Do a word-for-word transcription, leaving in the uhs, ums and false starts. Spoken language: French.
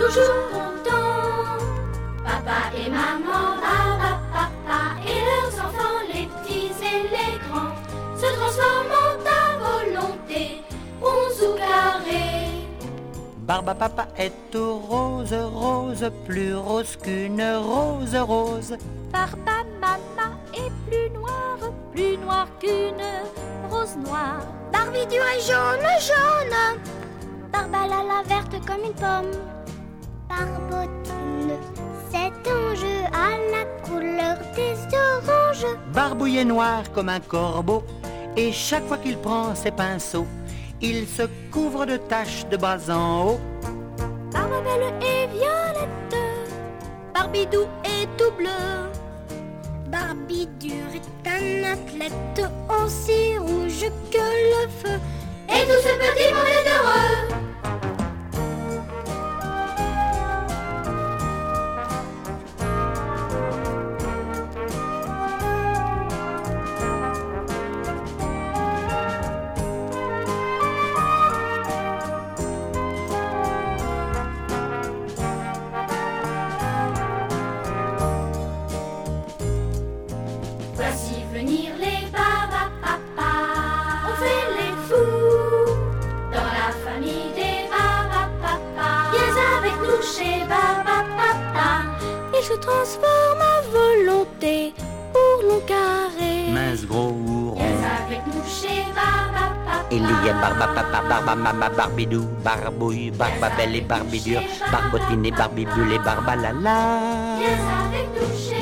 toujours contents. Papa et maman, Barba, papa et leurs enfants, les petits et les grands, se transforment à volonté, ronds ou carrés. Barbapapa est tout rose, rose, plus rose qu'une rose rose. Barbamama est plus noire, plus noire qu'une rose noire. Barbidou est jaune, jaune. Barbalala verte comme une pomme. Barbotine, cet ange à la couleur des oranges. Barbouille est noir comme un corbeau, et chaque fois qu'il prend ses pinceaux, il se couvre de taches de bas en haut. Barbabelle est violette, Barbidou est tout bleu. Barbidur est un athlète aussi rouge que le feu. Et tout ce petit monde est heureux. Voici venir les Barbapapas, on fait les fous dans la famille des Barbapapas. Viens avec nous chez Barbapapa. Il se transforme à volonté, ourlon carré. Mince, gros ou rond. Viens avec nous chez Barbapapa. Il y a Barbapapa, Barbamama, Barbidou, Barbouille, Barbabelle et Barbidure, Barbotine et Barbibule et Barbalala. Viens avec nous chez